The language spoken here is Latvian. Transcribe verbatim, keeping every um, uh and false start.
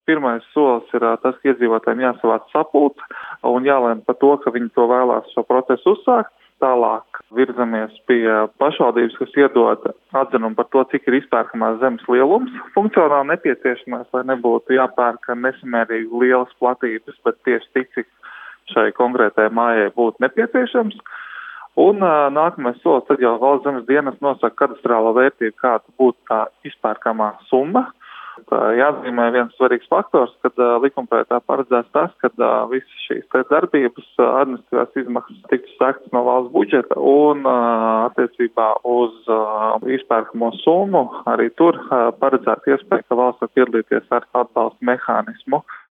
Pirmais solis ir tas, ka iedzīvotājiem jāsavāc sapulce un jālēm par to, ka viņi to vēlās šo procesu uzsākt. Tālāk virzamies pie pašvaldības, kas iedod atzinumu par to, cik ir izpērkamās zemes lielums funkcionāli nepieciešamais, lai nebūtu jāpērka nesamērīgi lielas platības, bet tieši tik, cik šai konkrētajai mājai būtu nepieciešams. Un uh, nākamais solis, tad jau valsts zemes dienas nosaka kadastrālo vērtību, kāda būtu tā izpērkamā summa. Tā jāatzīmē viens svarīgs faktors, kad uh, likumprojektā paredzēts tas, ka uh, visas šīs darbības uh, administratīvās izmaksas tiktu sektas no valsts budžeta un uh, attiecībā uz uh, izpērkamo summu arī tur uh, paredzēta iespēja, ka valsts var piedalīties ar atbalsta mehānismu.